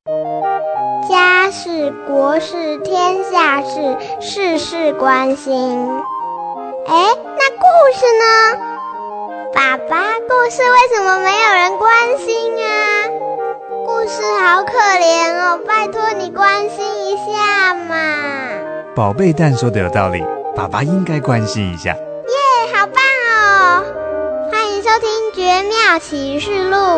家事、国事、天下事，事事关心。那故事呢？爸爸，故事为什么没有人关心啊？故事好可怜哦，拜托你关心一下嘛。 宝贝蛋说的有道理，爸爸应该关心一下。 耶，好棒哦！欢迎收听《绝妙启示录》。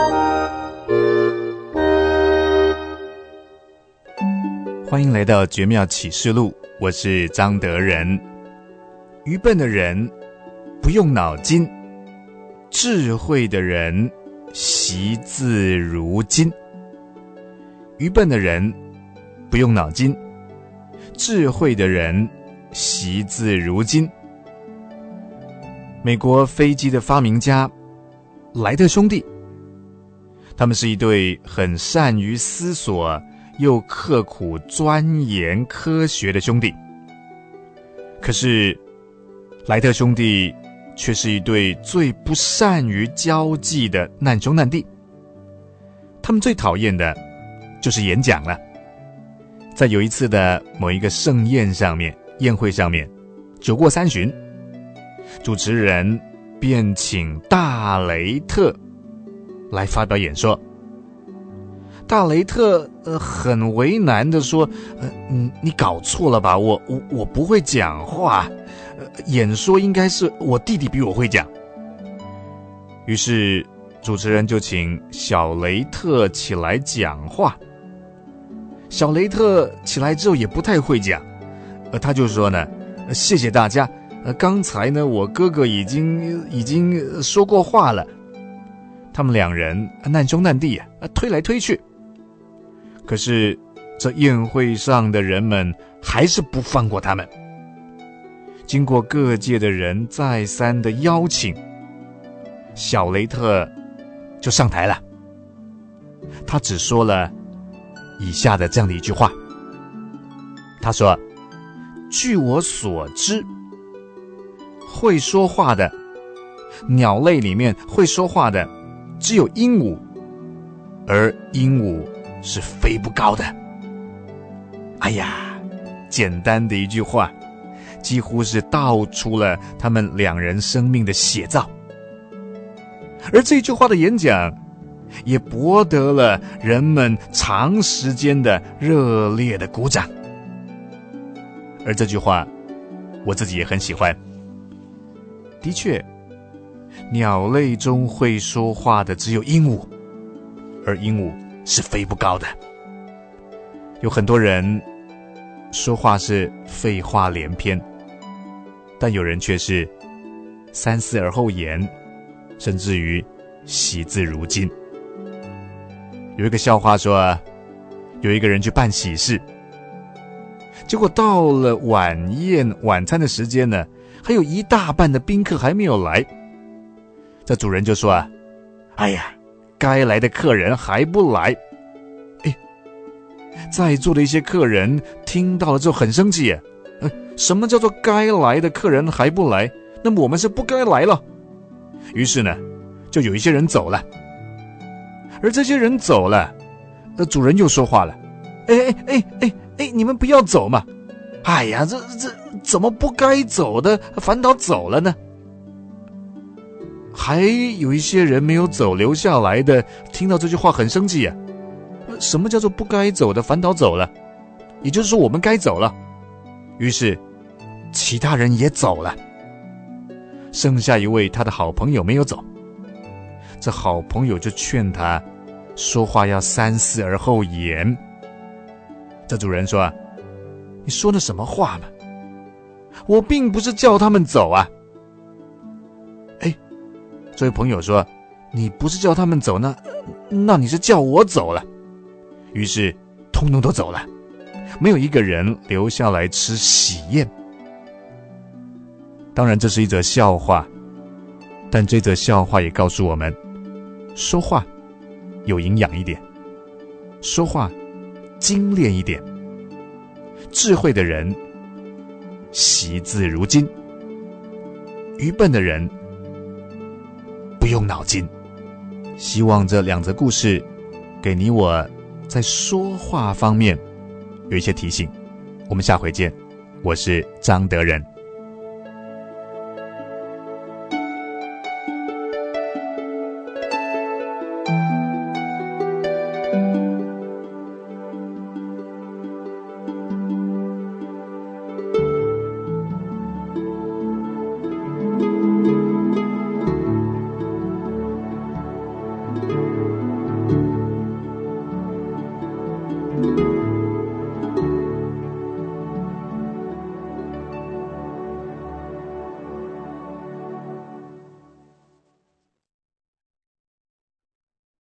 欢迎来到《绝妙启示录》，我是张德仁。愚笨的人不用脑筋，智慧的人惜字如金。愚笨的人不用脑筋，智慧的人惜字如金。美国飞机的发明家莱特兄弟，他们是一对很善于思索又刻苦钻研科学的兄弟。可是莱特兄弟却是一对最不善于交际的难兄难弟。他们最讨厌的就是演讲了。在有一次的某一个盛宴上面，宴会上面，酒过三巡，主持人便请大雷特来发表演说。大雷特很为难的说，你搞错了吧，我不会讲话，演说应该是我弟弟比我会讲。于是主持人就请小雷特起来讲话。小雷特起来之后也不太会讲，他就说呢，谢谢大家，刚才呢我哥哥已经说过话了。他们两人难兄难弟推来推去。可是这宴会上的人们还是不放过他们。经过各界的人再三的邀请，小雷特就上台了。他只说了以下的这样的一句话。他说，据我所知，会说话的鸟类里面会说话的只有鹦鹉，而鹦鹉是飞不高的。哎呀，简单的一句话，几乎是道出了他们两人生命的写照。而这句话的演讲也博得了人们长时间的热烈的鼓掌。而这句话我自己也很喜欢。的确，鸟类中会说话的只有鹦鹉，而鹦鹉是飞不高的。有很多人说话是废话连篇，但有人却是三思而后言，甚至于惜字如金。有一个笑话说，有一个人去办喜事，结果到了晚餐的时间呢，还有一大半的宾客还没有来。这主人就说，哎呀，该来的客人还不来。在座的一些客人听到了之后很生气，什么叫做该来的客人还不来？那么我们是不该来了。于是呢，就有一些人走了。而这些人走了，主人又说话了，你们不要走嘛。哎呀，这怎么不该走的反倒走了呢？还有一些人没有走留下来的，听到这句话很生气什么叫做不该走的反倒走了？也就是说我们该走了。于是其他人也走了，剩下一位他的好朋友没有走。这好朋友就劝他说话要三思而后言。这主人说，你说的什么话嘛？我并不是叫他们走啊。这位朋友说，你不是叫他们走，那你是叫我走了。于是通通都走了，没有一个人留下来吃喜宴。当然这是一则笑话，但这则笑话也告诉我们，说话有营养一点，说话精炼一点。智慧的人惜字如金，愚笨的人不用脑筋。希望这两则故事给你我在说话方面有一些提醒。我们下回见，我是张德仁。